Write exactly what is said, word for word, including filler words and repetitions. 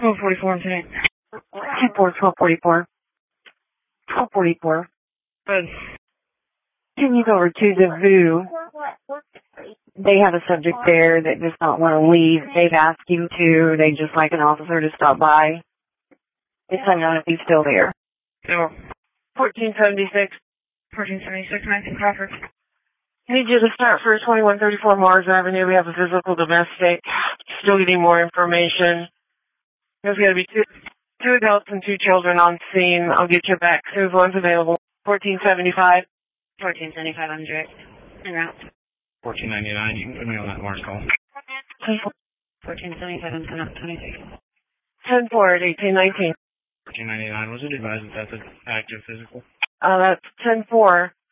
twelve forty-four, I'm saying. ten four, twelve forty-four. twelve forty-four. Good. Can you go over to the V U? They have a subject there that does not want to leave. They've asked you to. They just like an officer to stop by. It's unknown if he's still there. So, fourteen seventy-six. fourteen seventy-six, Matthew Crawford. I need you to start for twenty-one thirty-four Mars Avenue. We have a physical domestic. Still getting more information. There's going to be two, two adults and two children on scene. I'll get you back as soon as one's available. fourteen seventy-five. fourteen seventy-five, I'm direct. En route. fourteen ninety-nine, you can put me on that Mars call. fourteen seventy-five, I'm ten up, twenty-six. ten four at eighteen nineteen. fourteen ninety-nine, was it advised that that's an active physical? Uh, that's ten four.